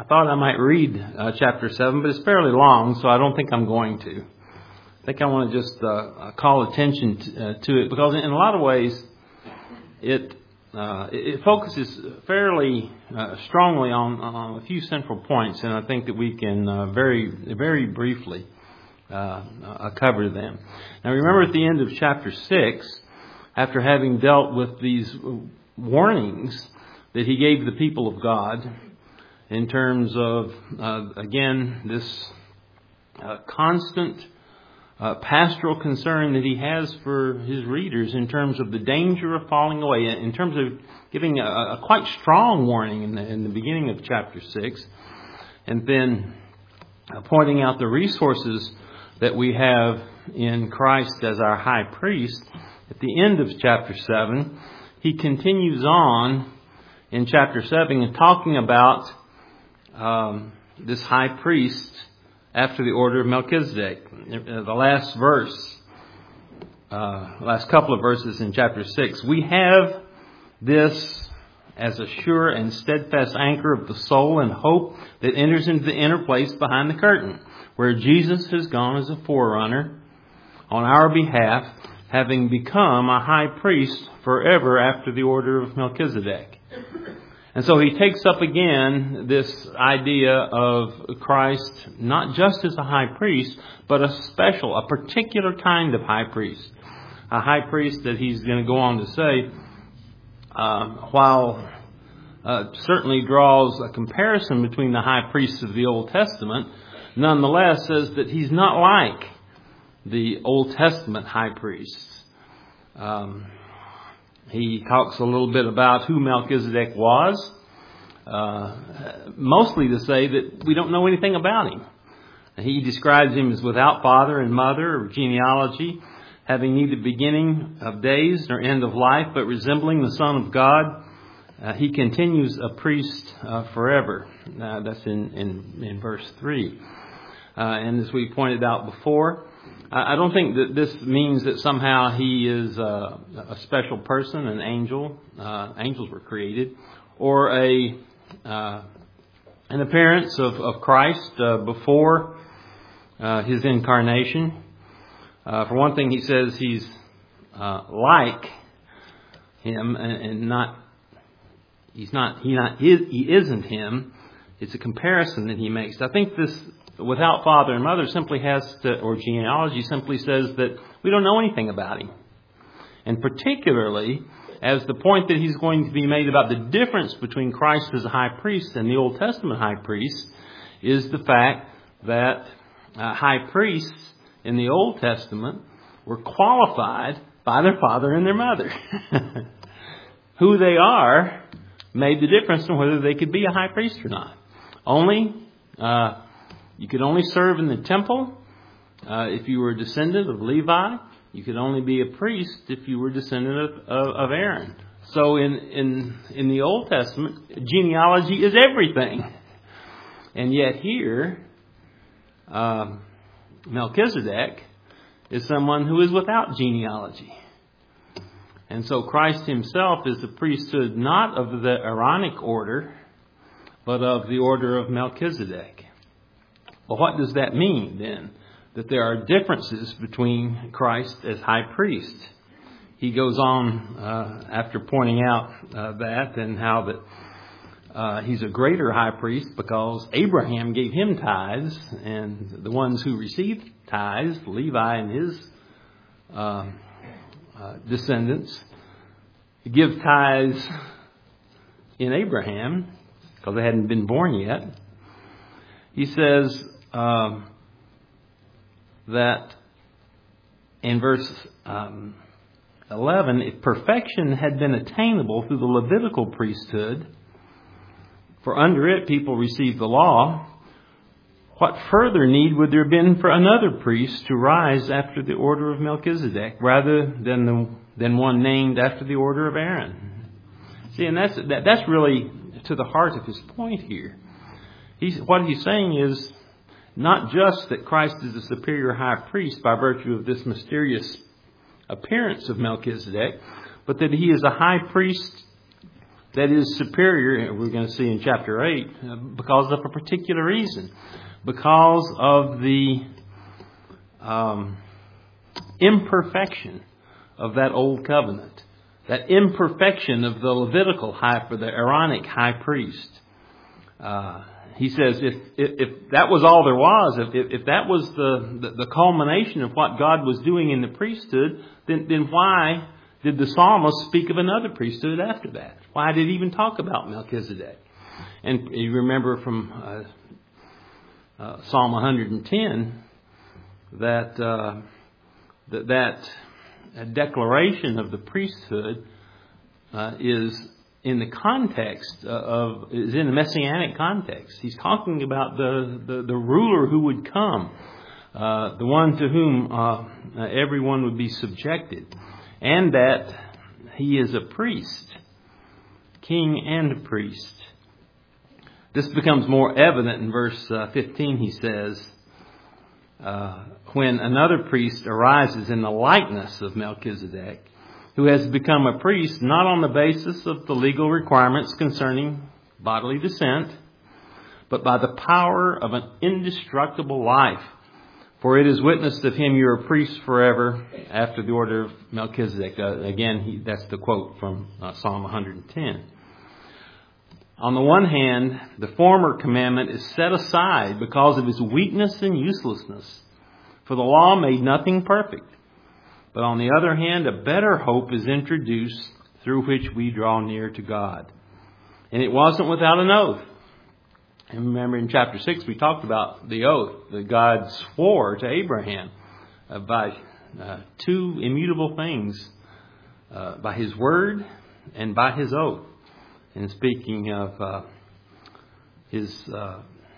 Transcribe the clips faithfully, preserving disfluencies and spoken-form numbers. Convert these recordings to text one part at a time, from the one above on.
I thought I might read uh, chapter seven, but it's fairly long, so I don't think I'm going to. I think I want to just uh, call attention to, uh, to it, because in a lot of ways it uh, it focuses fairly uh, strongly on, on a few central points, and I think that we can uh, very very briefly uh, uh, cover them. Now, remember at the end of chapter six, after having dealt with these warnings that he gave the people of God, in terms of, uh, again, this uh, constant uh, pastoral concern that he has for his readers in terms of the danger of falling away, in terms of giving a, a quite strong warning in the, in the beginning of chapter six, and then uh, pointing out the resources that we have in Christ as our high priest. At the end of chapter seven, he continues on in chapter seven and talking about Um, this high priest after the order of Melchizedek. The last verse, uh, last couple of verses in chapter six, we have this as a sure and steadfast anchor of the soul and hope that enters into the inner place behind the curtain, where Jesus has gone as a forerunner on our behalf, having become a high priest forever after the order of Melchizedek. And so he takes up again this idea of Christ not just as a high priest, but a special, a particular kind of high priest. A high priest that he's going to go on to say, uh, while uh, certainly draws a comparison between the high priests of the Old Testament, nonetheless says that he's not like the Old Testament high priests. Um He talks a little bit about who Melchizedek was, uh, mostly to say that we don't know anything about him. He describes him as without father and mother or genealogy, having neither beginning of days nor end of life, but resembling the Son of God. Uh, he continues a priest uh, forever. Uh, that's in, in, in verse three. Uh, and as we pointed out before, I don't think that this means that somehow he is a, a special person, an angel. Uh, angels were created, or a uh, an appearance of, of Christ uh, before uh, his incarnation. Uh, for one thing, he says he's uh, like him, and, and not he's not he not he, he isn't him. It's a comparison that he makes. I think this. Without father and mother simply has to, or genealogy simply says that we don't know anything about him. And particularly, as the point that he's going to be made about the difference between Christ as a high priest and the Old Testament high priest is the fact that uh, high priests in the Old Testament were qualified by their father and their mother. Who they are made the difference in whether they could be a high priest or not. Only... Uh, You could only serve in the temple uh, if you were a descendant of Levi. You could only be a priest if you were a descendant of, of, of Aaron. So in, in, in the Old Testament, genealogy is everything. And yet here, um, Melchizedek is someone who is without genealogy. And so Christ himself is the priesthood not of the Aaronic order, but of the order of Melchizedek. Well, what does that mean then? That there are differences between Christ as high priest. He goes on uh, after pointing out uh, that and how that uh, he's a greater high priest because Abraham gave him tithes, and the ones who received tithes, Levi and his uh, uh, descendants, give tithes in Abraham because they hadn't been born yet. He says um, that in verse um, eleven, if perfection had been attainable through the Levitical priesthood, for under it people received the law, what further need would there have been for another priest to rise after the order of Melchizedek, rather than the, than one named after the order of Aaron? See, and that's that, that's really to the heart of his point here. He's, what he's saying is not just that Christ is a superior high priest by virtue of this mysterious appearance of Melchizedek, but that he is a high priest that is superior, we're going to see in chapter eight, uh, because of a particular reason. Because of the um, imperfection of that old covenant. That imperfection of the Levitical high, or the Aaronic high priest. Uh, he says if, if if that was all there was, if if, if that was the, the, the culmination of what God was doing in the priesthood, then, then why did the psalmist speak of another priesthood after that? Why did he even talk about Melchizedek? And you remember from uh, uh, Psalm one hundred ten that uh, that, that declaration of the priesthood uh, is in the context of is in the messianic context. He's talking about the the, the ruler who would come, uh, the one to whom uh, everyone would be subjected. And that he is a priest, king and priest. This becomes more evident in verse uh, fifteen. He says, uh, when another priest arises in the likeness of Melchizedek, who has become a priest not on the basis of the legal requirements concerning bodily descent, but by the power of an indestructible life. For it is witnessed of him, you are a priest forever after the order of Melchizedek. Uh, again, he, that's the quote from uh, Psalm one hundred ten. On the one hand, the former commandment is set aside because of his weakness and uselessness. For the law made nothing perfect. But on the other hand, a better hope is introduced through which we draw near to God. And it wasn't without an oath. And remember in chapter six we talked about the oath that God swore to Abraham uh, by uh, two immutable things, uh, by his word and by his oath. And speaking of uh, his uh,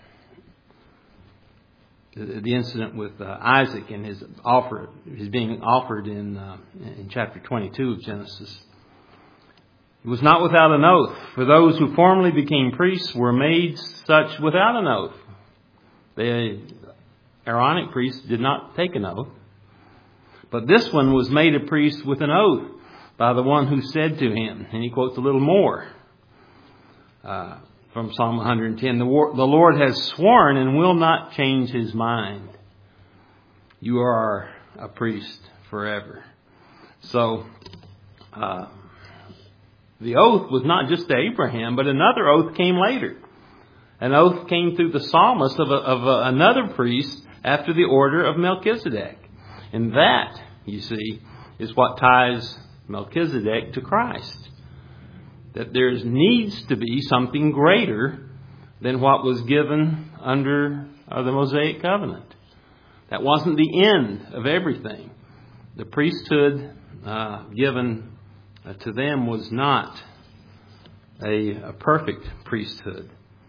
the, the incident with uh, Isaac and his offer, his being offered in uh, in chapter twenty-two of Genesis. It was not without an oath, for those who formerly became priests were made such without an oath. The Aaronic priests did not take an oath, but this one was made a priest with an oath by the one who said to him, and he quotes a little more uh, from Psalm one hundred ten, the, war, the Lord has sworn and will not change his mind. You are a priest forever. So, uh, the oath was not just to Abraham, but another oath came later. An oath came through the psalmist of, a, of a, another priest after the order of Melchizedek. And that, you see, is what ties Melchizedek to Christ. That there needs to be something greater than what was given under uh, the Mosaic covenant. That wasn't the end of everything. The priesthood uh, given Uh, to them was not a, a perfect priesthood.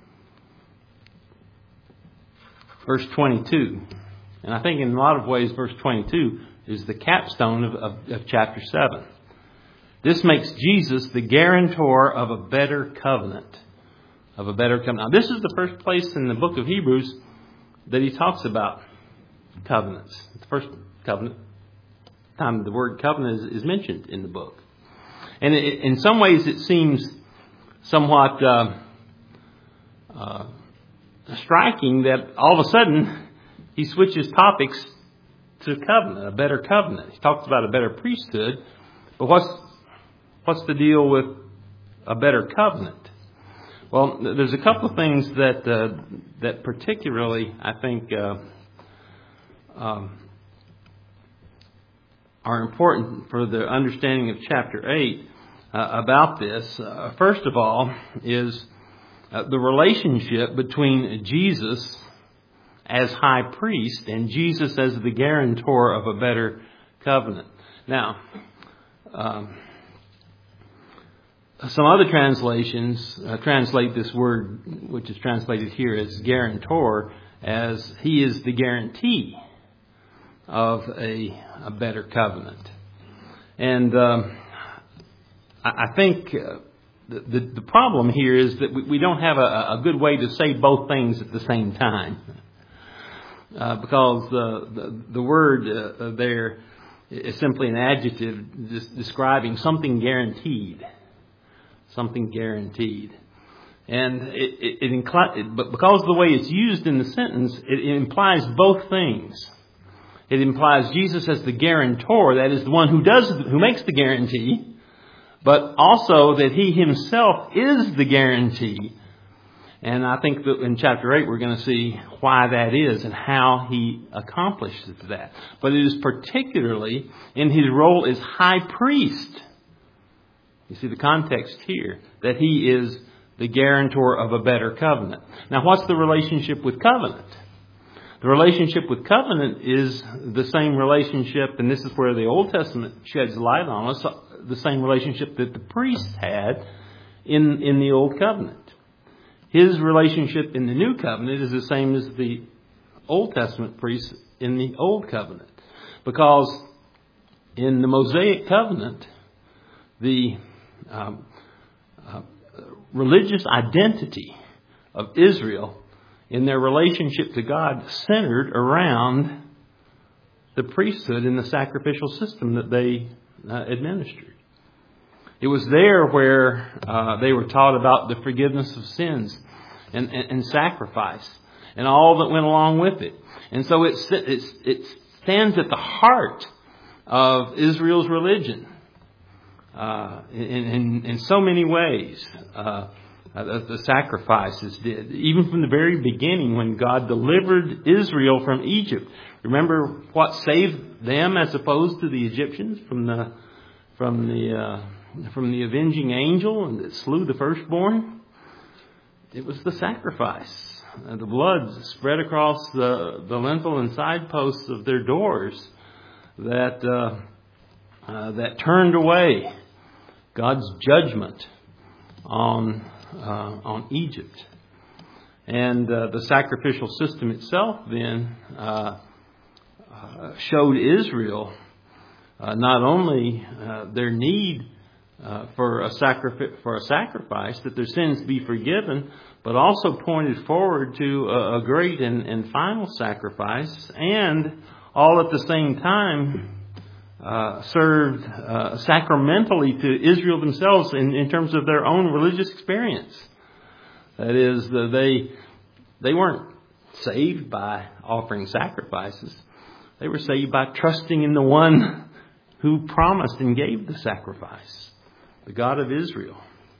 Verse twenty-two. And I think in a lot of ways verse twenty-two is the capstone of, of, of chapter seven. This makes Jesus the guarantor of a better covenant. Of a better covenant. Now this is the first place in the book of Hebrews that he talks about covenants. It's the first covenant time the word covenant is, is mentioned in the book. And it, in some ways it seems somewhat uh, uh, striking that all of a sudden he switches topics to covenant, a better covenant. He talks about a better priesthood, but what's what's the deal with a better covenant? Well, there's a couple of things that uh, that particularly I think uh, um, are important for the understanding of chapter eight uh, about this. Uh, first of all is uh, the relationship between Jesus as high priest and Jesus as the guarantor of a better covenant. Now, um, some other translations uh, translate this word, which is translated here as guarantor, as he is the guarantee of a, a better covenant. And um, I, I think uh, the, the, the problem here is that we, we don't have a, a good way to say both things at the same time. Uh, because uh, the, the word uh, there is simply an adjective describing something guaranteed. something guaranteed. And it, it, it incli- but because of the way it's used in the sentence, it, it implies both things. It implies Jesus as the guarantor, that is the one who does, who makes the guarantee, but also that He Himself is the guarantee. And I think that in chapter eight we're going to see why that is and how He accomplishes that. But it is particularly in His role as high priest. You see the context here, that He is the guarantor of a better covenant. Now, what's the relationship with covenant? The relationship with covenant is the same relationship, and this is where the Old Testament sheds light on us, the same relationship that the priests had in, in the Old Covenant. His relationship in the New Covenant is the same as the Old Testament priests in the Old Covenant. Because in the Mosaic Covenant, the um, uh, religious identity of Israel in their relationship to God centered around the priesthood and the sacrificial system that they uh, administered. It was there where uh, they were taught about the forgiveness of sins and, and, and sacrifice and all that went along with it. And so it, it, it stands at the heart of Israel's religion uh, in, in, in so many ways. Uh, the, the sacrifices did. Even from the very beginning when God delivered Israel from Egypt. Remember what saved them as opposed to the Egyptians from the from the uh, from the avenging angel and that slew the firstborn? It was the sacrifice. Uh, the blood spread across the, the lintel and side posts of their doors that uh, uh, that turned away God's judgment on uh, on Egypt. And uh, the sacrificial system itself then uh, uh, showed Israel uh, not only uh, their need Uh, for a sacrifice, for a sacrifice, that their sins be forgiven, but also pointed forward to a, a great and, and final sacrifice, and all at the same time uh, served uh, sacramentally to Israel themselves in, in terms of their own religious experience. That is, the, they they weren't saved by offering sacrifices; they were saved by trusting in the one who promised and gave the sacrifice, the God of Israel.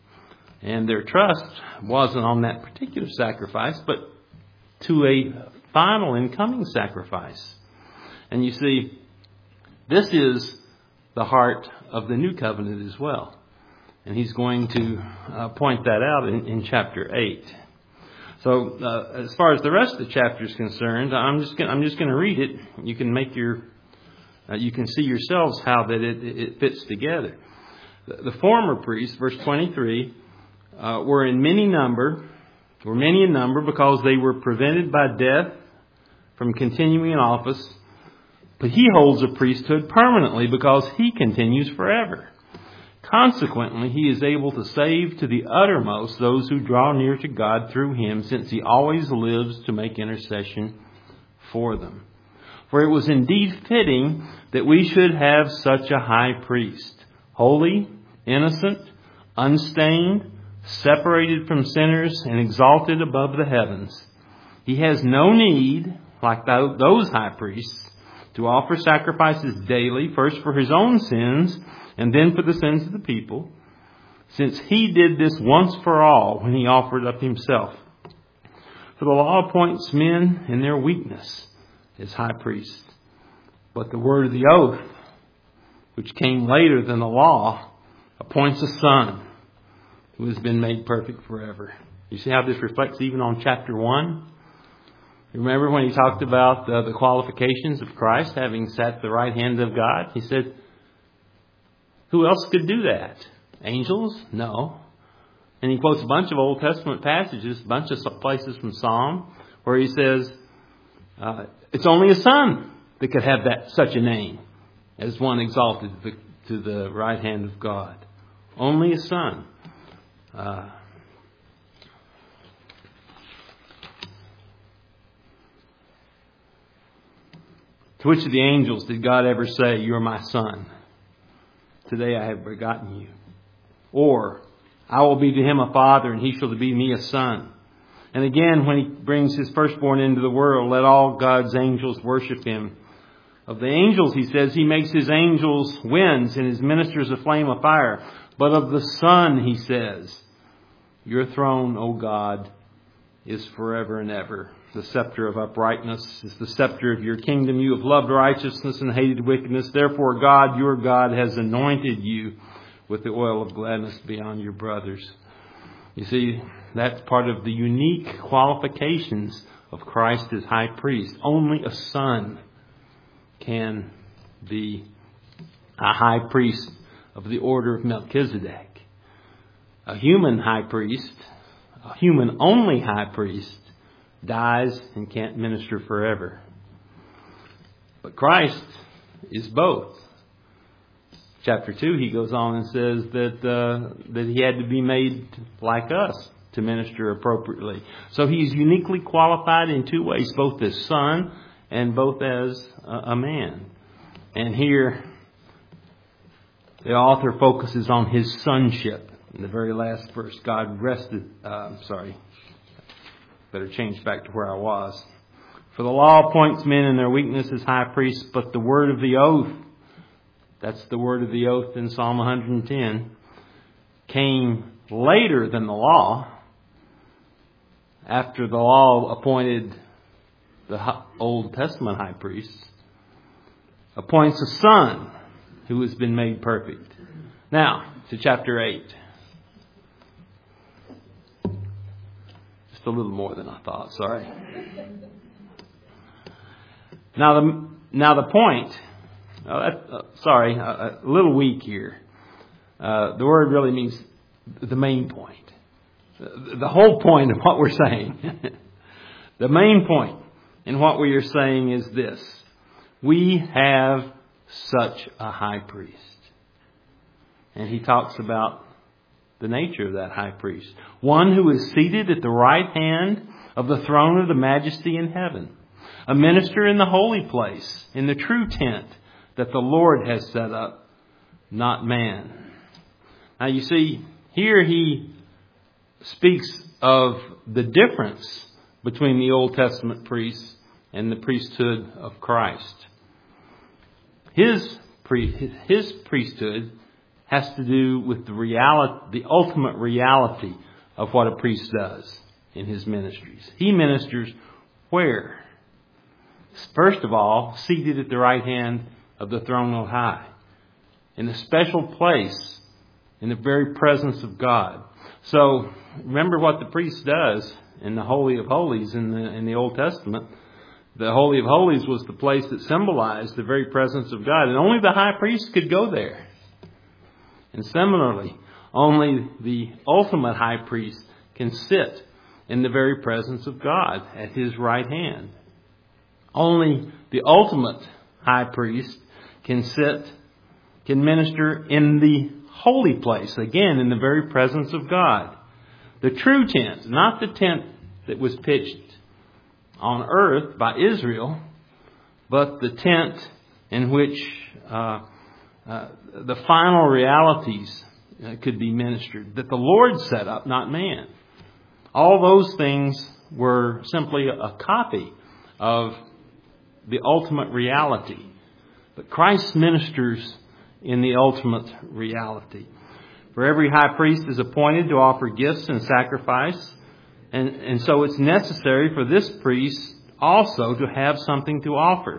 And their trust wasn't on that particular sacrifice, but to a final and coming sacrifice. And you see, this is the heart of the new covenant as well. And he's going to uh, point that out in, in chapter eight. So uh, as far as the rest of the chapter is concerned, I'm just gonna, I'm just going to read it. You can make your, uh, you can see yourselves how that it, it fits together. The former priests, verse twenty-three, uh, were in many number, were many in number because they were prevented by death from continuing in office. But he holds a priesthood permanently because he continues forever. Consequently, he is able to save to the uttermost those who draw near to God through him, since he always lives to make intercession for them. For it was indeed fitting that we should have such a high priest, holy, innocent, unstained, separated from sinners, and exalted above the heavens. He has no need, like those high priests, to offer sacrifices daily, first for his own sins, and then for the sins of the people, since he did this once for all when he offered up himself. For the law appoints men in their weakness as high priests, but the word of the oath, which came later than the law, appoints a son who has been made perfect forever. You see how this reflects even on chapter one? Remember when he talked about uh, the qualifications of Christ having sat at the right hand of God? He said, who else could do that? Angels? No. And he quotes a bunch of Old Testament passages, a bunch of places from Psalm, where he says, uh, it's only a son that could have that such a name as one exalted to the right hand of God. Only a son. Uh, to which of the angels did God ever say, "You're my son. Today I have begotten you"? Or I will be to him a father, and he shall be to me a son. And again, when he brings his firstborn into the world, let all God's angels worship him. Of the angels, he says, he makes his angels winds and his ministers a flame of fire. But of the Son, he says, your throne, O God, is forever and ever. The scepter of uprightness is the scepter of your kingdom. You have loved righteousness and hated wickedness. Therefore, God, your God, has anointed you with the oil of gladness beyond your brothers. You see, that's part of the unique qualifications of Christ as high priest. Only a son can be a high priest of the order of Melchizedek. A human high priest, a human only high priest, dies and can't minister forever. But Christ is both. Chapter two, he goes on and says that uh, that he had to be made like us to minister appropriately. So he's uniquely qualified in two ways, both as son and both as a man. And here, the author focuses on his sonship. In the very last verse, God rested, uh, sorry, better change back to where I was. For the law appoints men in their weakness as high priests, but the word of the oath, that's the word of the oath in Psalm one hundred ten, came later than the law, after the law appointed the Old Testament high priests, appoints a son who has been made perfect. Now, to chapter eight. Just a little more than I thought, sorry. Now the, now the point, uh, that, uh, sorry, uh, a little weak here. Uh, the word really means the main point. The whole point of what we're saying. The main point in what we are saying is this. We have such a high priest. And he talks about the nature of that high priest. One who is seated at the right hand of the throne of the majesty in heaven. A minister in the holy place, in the true tent that the Lord has set up, not man. Now you see, here he speaks of the difference between the Old Testament priests and the priesthood of Christ. His, his priesthood has to do with the reality, the ultimate reality of what a priest does in his ministries. He ministers where? First of all, seated at the right hand of the throne on high, in a special place, in the very presence of God. So remember what the priest does in the Holy of Holies in the in the Old Testament. The Holy of Holies was the place that symbolized the very presence of God, and only the high priest could go there. And similarly, only the ultimate high priest can sit in the very presence of God at his right hand. Only the ultimate high priest can sit, can minister in the holy place, again, in the very presence of God. The true tent, not the tent that was pitched on earth by Israel, but the tent in which uh, uh, the final realities uh, could be ministered, that the Lord set up, not man. All those things were simply a copy of the ultimate reality. But Christ ministers in the ultimate reality. For every high priest is appointed to offer gifts and sacrifice. And, and so it's necessary for this priest also to have something to offer.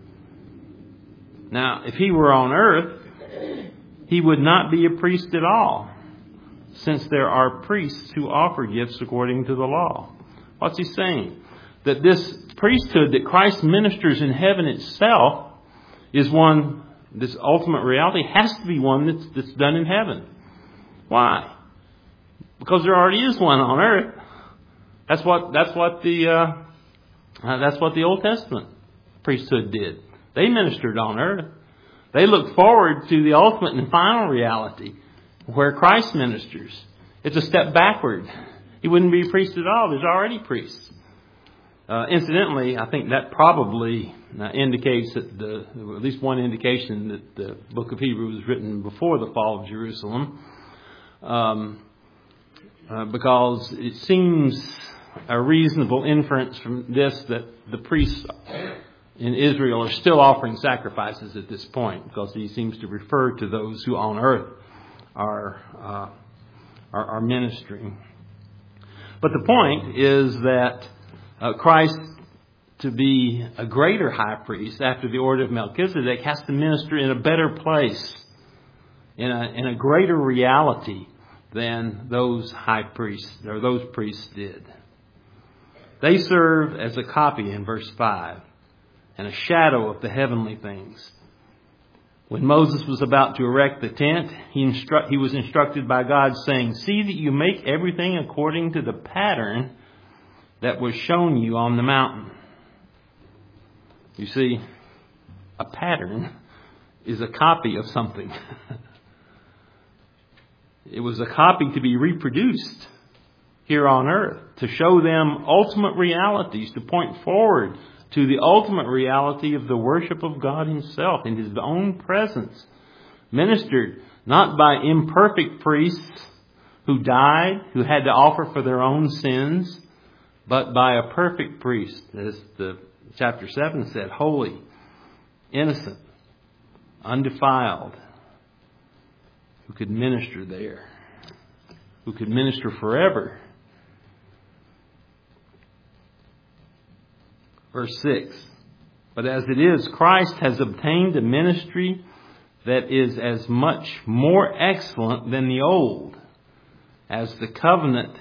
Now, if he were on earth, he would not be a priest at all, since there are priests who offer gifts according to the law. What's he saying? That this priesthood that Christ ministers in heaven itself is one, this ultimate reality has to be one that's, that's done in heaven. Why? Because there already is one on earth. That's what that's what the uh, uh, that's what the Old Testament priesthood did. They ministered on earth. They looked forward to the ultimate and final reality, where Christ ministers. It's a step backward. He wouldn't be a priest at all. There's already priests. Uh, incidentally, I think that probably uh, indicates that the, at least one indication that the book of Hebrews was written before the fall of Jerusalem. Um, uh, because it seems a reasonable inference from this that the priests in Israel are still offering sacrifices at this point, because he seems to refer to those who on earth are uh, are, are ministering. But the point is that uh, Christ, to be a greater high priest after the order of Melchizedek, has to minister in a better place, in a in a greater reality than those high priests or those priests did. They serve as a copy in verse five and a shadow of the heavenly things. When Moses was about to erect the tent, he instru- he was instructed by God, saying, "See that you make everything according to the pattern that was shown you on the mountain." You see, a pattern is a copy of something. It was a copy to be reproduced here on earth, to show them ultimate realities, to point forward to the ultimate reality of the worship of God Himself in His own presence, ministered not by imperfect priests who died, who had to offer for their own sins, but by a perfect priest, as the chapter seven said, holy, innocent, undefiled, who could minister there, who could minister forever. Verse six, "But as it is, Christ has obtained a ministry that is as much more excellent than the old, as the covenant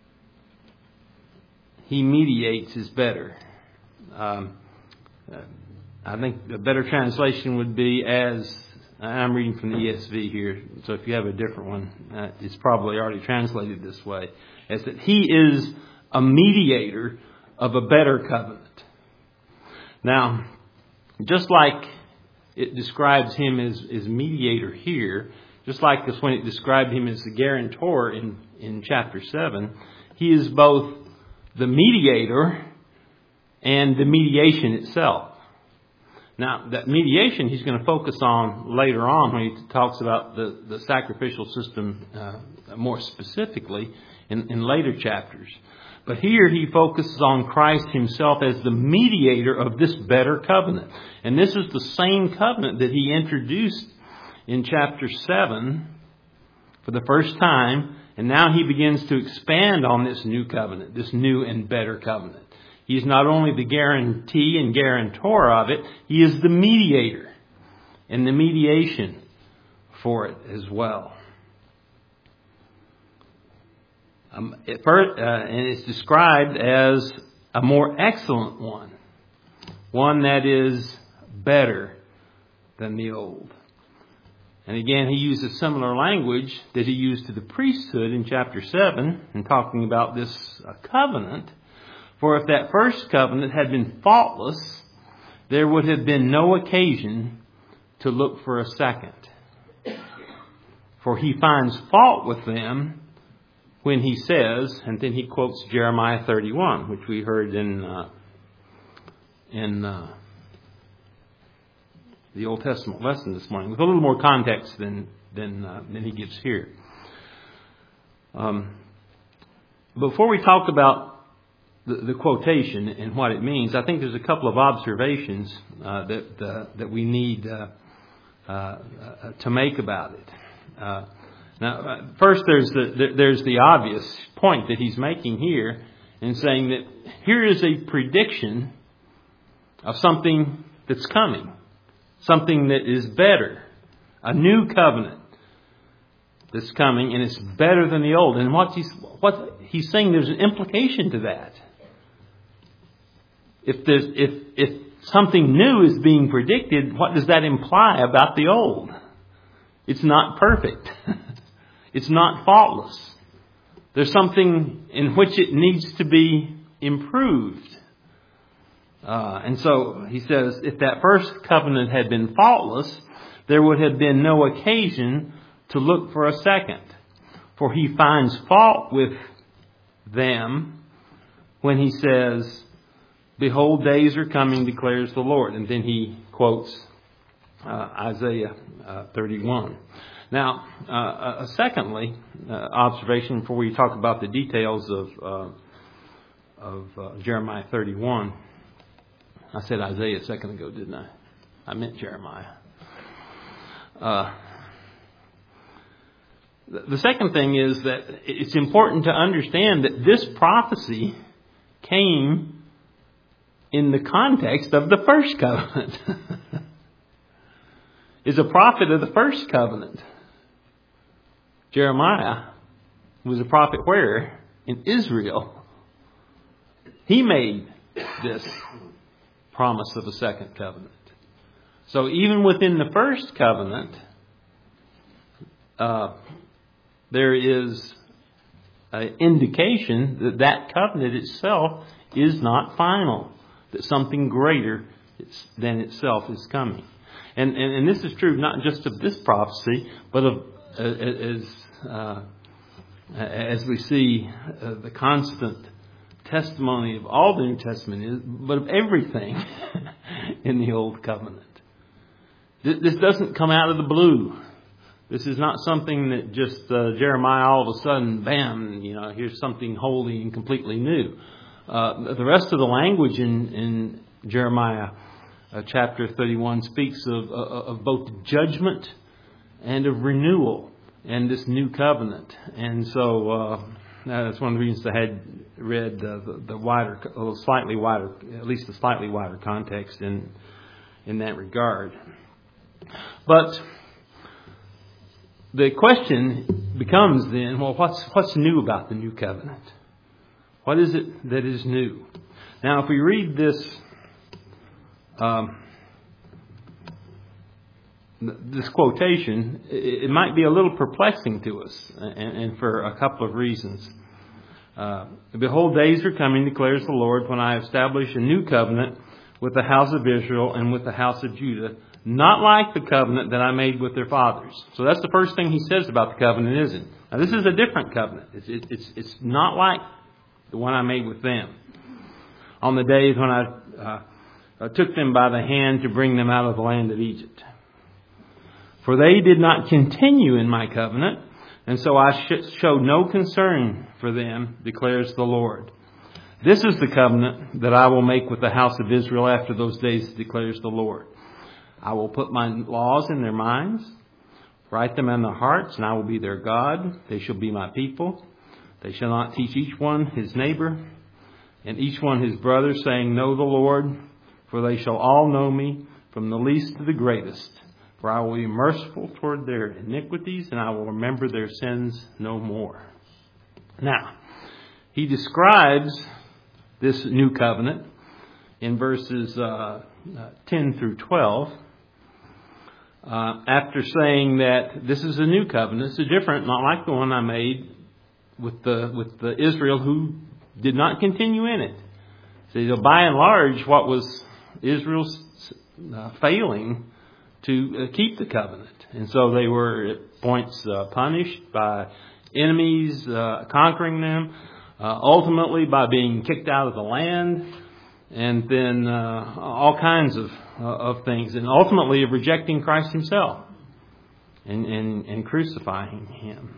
He mediates is better." Um, I think a better translation would be as, I'm reading from the E S V here, so if you have a different one, uh, it's probably already translated this way, as that He is a mediator of a better covenant. Now, just like it describes Him as, as mediator here, just like this when it described Him as the guarantor in, in chapter seven, He is both the mediator and the mediation itself. Now, that mediation He's going to focus on later on when He talks about the, the sacrificial system uh, more specifically in, in later chapters. But here He focuses on Christ Himself as the mediator of this better covenant. And this is the same covenant that He introduced in chapter seven for the first time. And now He begins to expand on this new covenant, this new and better covenant. He is not only the guarantee and guarantor of it, He is the mediator and the mediation for it as well. Um, it first, uh, and it's described as a more excellent one, one that is better than the old. And again, He uses similar language that He used to the priesthood in chapter seven in talking about this uh, covenant. For if that first covenant had been faultless, there would have been no occasion to look for a second. For He finds fault with them when He says, and then He quotes Jeremiah thirty-one, which we heard in uh, in uh, the Old Testament lesson this morning, with a little more context than than uh, than He gives here. Um, before we talk about the, the quotation and what it means, I think there's a couple of observations uh, that uh, that we need uh, uh, uh, to make about it. Uh, Now, uh, first, there's the there's the obvious point that he's making here in saying that here is a prediction of something that's coming, something that is better, a new covenant that's coming, and it's better than the old. And what he's what he's saying, there's an implication to that. If there's if if something new is being predicted, what does that imply about the old? It's not perfect. It's not faultless. There's something in which it needs to be improved. Uh, and so he says, if that first covenant had been faultless, there would have been no occasion to look for a second. For He finds fault with them when He says, "Behold, days are coming, declares the Lord." And then he quotes uh, Isaiah uh, thirty-one. Now, uh, uh, secondly, uh, observation before we talk about the details of uh, of uh, Jeremiah thirty-one. I said Isaiah a second ago, didn't I? I meant Jeremiah. Uh, the, the second thing is that it's important to understand that this prophecy came in the context of the first covenant. Is a prophet of the first covenant. Jeremiah was a prophet where? In Israel. He made this promise of a second covenant. So even within the first covenant, uh, there is an indication that that covenant itself is not final, that something greater than itself is coming. And, and, and this is true not just of this prophecy, but of uh, as uh, as we see uh, the constant testimony of all the New Testament is, but of everything in the Old Covenant. This doesn't come out of the blue. This is not something that just uh, Jeremiah all of a sudden, bam, you know, here's something wholly and completely new. Uh, the rest of the language in, in Jeremiah uh, chapter thirty-one speaks of, uh, of both judgment and of renewal and this new covenant. And so uh, that's one of the reasons I had read uh, the, the wider, a little slightly wider, at least a slightly wider context in in that regard. But the question becomes then, well, what's what's new about the new covenant? What is it that is new? Now, if we read this um, this quotation, it, it might be a little perplexing to us, and, and for a couple of reasons. Uh, Behold, days are coming, declares the Lord, when I establish a new covenant with the house of Israel and with the house of Judah, not like the covenant that I made with their fathers. So that's the first thing he says about the covenant, isn't it? Now, this is a different covenant. It's, it, it's, it's not like the one I made with them on the days when I uh, uh, took them by the hand to bring them out of the land of Egypt. For they did not continue in my covenant, and so I sh- showed no concern for them, declares the Lord. This is the covenant that I will make with the house of Israel after those days, declares the Lord. I will put my laws in their minds, write them on their hearts, and I will be their God. They shall be my people. They shall not teach each one his neighbor, and each one his brother, saying, Know the Lord, for they shall all know me, from the least to the greatest. For I will be merciful toward their iniquities, and I will remember their sins no more. Now, he describes this new covenant in verses uh, ten through twelve. Uh, after saying that this is a new covenant, it's a different, not like the one I made with the with the Israel who did not continue in it. So, by and large, what was Israel's uh, failing to uh, keep the covenant, and so they were at points uh, punished by enemies uh, conquering them, uh, ultimately by being kicked out of the land, and then uh, all kinds of uh, of things, and ultimately of rejecting Christ Himself and, and, and crucifying Him.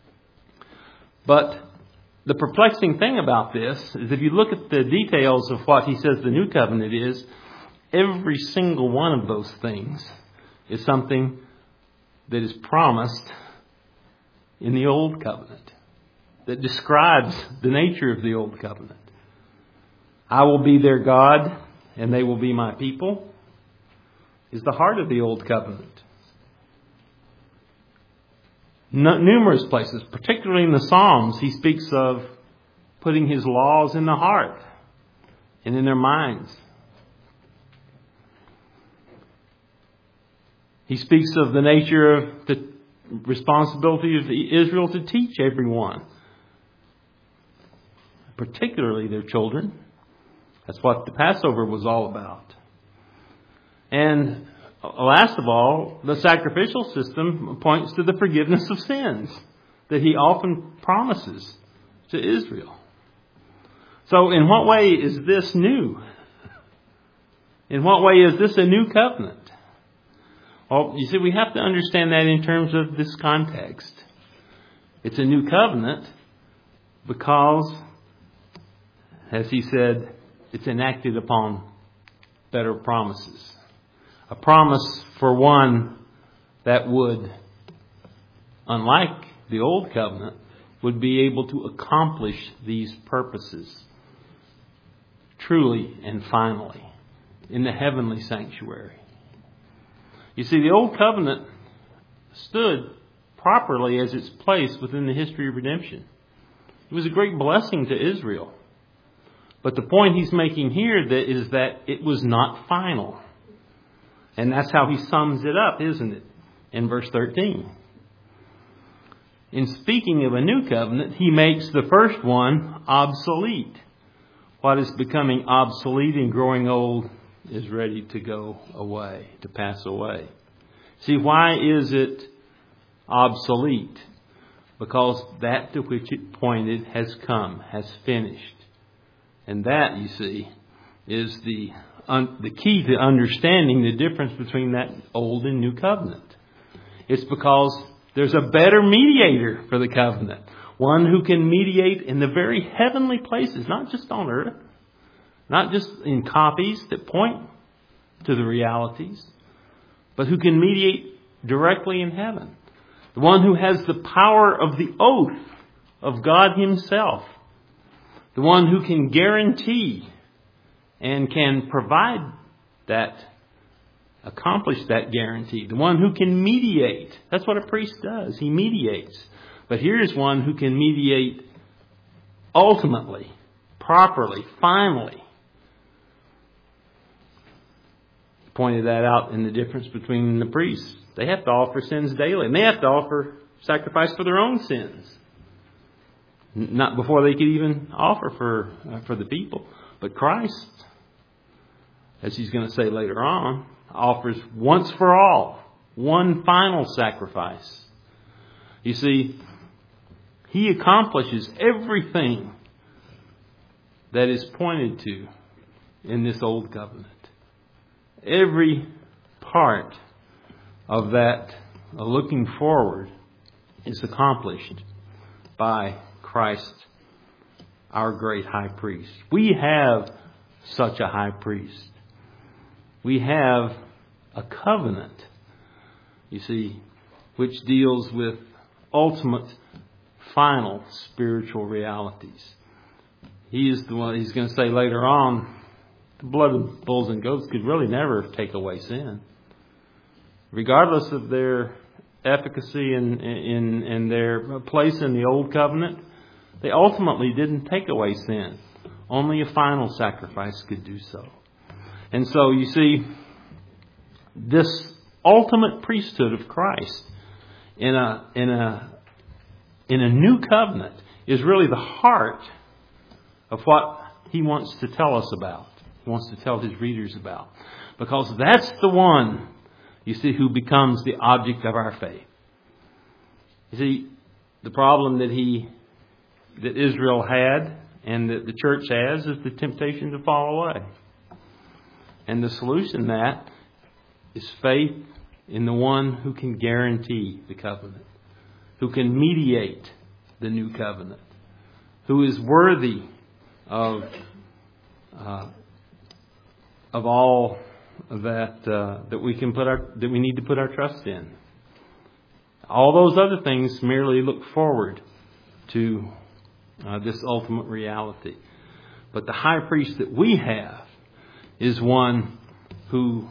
But the perplexing thing about this is if you look at the details of what He says the new covenant is, every single one of those things is something that is promised in the Old Covenant, that describes the nature of the Old Covenant. I will be their God, and they will be my people, is the heart of the Old Covenant. No, numerous places, particularly in the Psalms, he speaks of putting his laws in the heart and in their minds. He speaks of the nature of the responsibility of Israel to teach everyone, particularly their children. That's what the Passover was all about. And last of all, the sacrificial system points to the forgiveness of sins that He often promises to Israel. So in what way is this new? In what way is this a new covenant? Well, you see, we have to understand that in terms of this context. It's a new covenant because, as he said, it's enacted upon better promises. A promise for one that would, unlike the old covenant, would be able to accomplish these purposes truly and finally in the heavenly sanctuary. You see, the old covenant stood properly as its place within the history of redemption. It was a great blessing to Israel. But the point he's making here that is that it was not final. And that's how he sums it up, isn't it? In verse thirteen. In speaking of a new covenant, he makes the first one obsolete. What is becoming obsolete and growing old is ready to go away, to pass away. See, why is it obsolete? Because that to which it pointed has come, has finished. And that, you see, is the un, the key to understanding the difference between that old and new covenant. It's because there's a better mediator for the covenant. One who can mediate in the very heavenly places, not just on earth, not just in copies that point to the realities, but who can mediate directly in heaven. The one who has the power of the oath of God himself. The one who can guarantee and can provide that, accomplish that guarantee. The one who can mediate. That's what a priest does. He mediates. But here's one who can mediate ultimately, properly, finally. Pointed that out in the difference between the priests. They have to offer sins daily. And they have to offer sacrifice for their own sins. Not before they could even offer for, uh, for the people. But Christ, as he's going to say later on, offers once for all. One final sacrifice. You see, he accomplishes everything that is pointed to in this old covenant. Every part of that uh, looking forward is accomplished by Christ, our great high priest. We have such a high priest. We have a covenant, you see, which deals with ultimate, final spiritual realities. He is the one, he's going to say later on, the blood of bulls and goats could really never take away sin. Regardless of their efficacy and, and, and their place in the old covenant, they ultimately didn't take away sin. Only a final sacrifice could do so. And so you see, this ultimate priesthood of Christ in a in a in a new covenant is really the heart of what he wants to tell us about. He wants to tell his readers about. Because that's the one, you see, who becomes the object of our faith. You see, the problem that he that Israel had and that the church has is the temptation to fall away. And the solution to that is faith in the one who can guarantee the covenant, who can mediate the new covenant, who is worthy of uh, of all that uh, that we can put our that we need to put our trust in. All those other things merely look forward to uh, this ultimate reality. But the high priest that we have is one who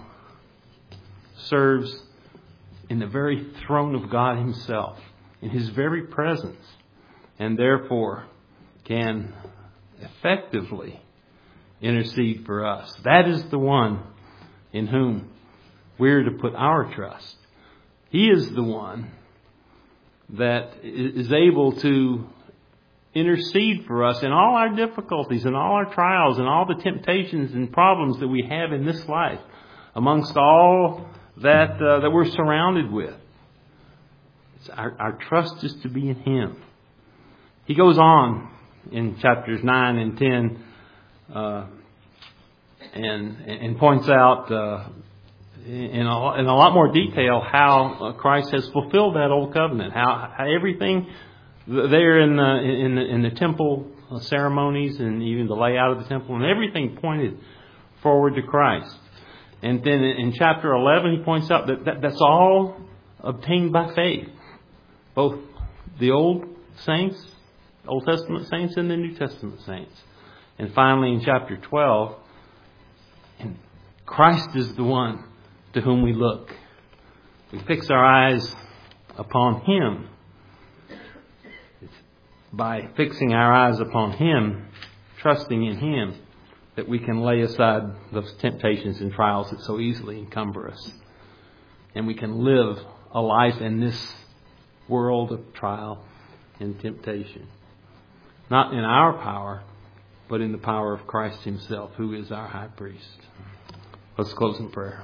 serves in the very throne of God himself, in his very presence, and therefore can effectively intercede for us. That is the one in whom we're to put our trust. He is the one that is able to intercede for us in all our difficulties and all our trials and all the temptations and problems that we have in this life, amongst all that uh, that we're surrounded with. It's our, our trust is to be in him. He goes on in chapters nine and ten uh, and and points out uh, in a, in a lot more detail how Christ has fulfilled that old covenant, how, how everything there in the, in the in the temple ceremonies and even the layout of the temple and everything pointed forward to Christ. And then in chapter eleven, he points out that, that that's all obtained by faith, both the Old Saints, Old Testament saints, and the New Testament saints. And finally, in chapter twelve, and Christ is the one to whom we look. We fix our eyes upon Him. It's by fixing our eyes upon Him, trusting in Him, that we can lay aside those temptations and trials that so easily encumber us. And we can live a life in this world of trial and temptation. Not in our power, but in the power of Christ Himself, who is our high priest. Let's close in prayer.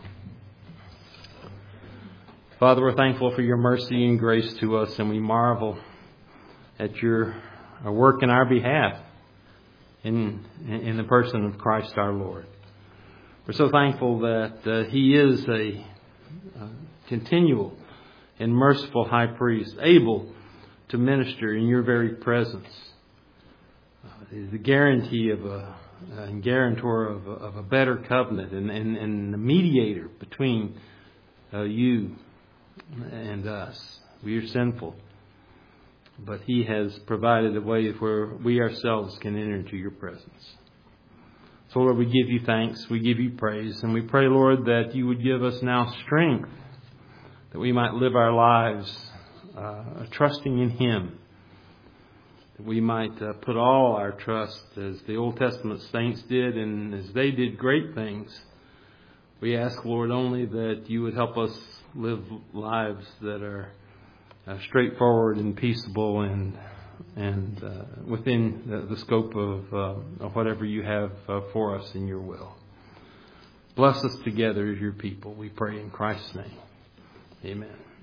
Father, we're thankful for your mercy and grace to us, and we marvel at your work in our behalf in, in the person of Christ our Lord. We're so thankful that uh, He is a uh, continual and merciful high priest, able to minister in your very presence. Uh, the guarantee of a and guarantor of a, of a better covenant and, and, and the mediator between uh, you and us. We are sinful, but He has provided a way where we ourselves can enter into your presence. So, Lord, we give you thanks, we give you praise, and we pray, Lord, that you would give us now strength, that we might live our lives uh, trusting in Him. That we might uh, put all our trust, as the Old Testament saints did, and as they did great things. We ask, Lord, only that you would help us live lives that are uh, straightforward and peaceable and and uh, within the, the scope of, uh, of whatever you have uh, for us in your will. Bless us together as your people. We pray in Christ's name. Amen.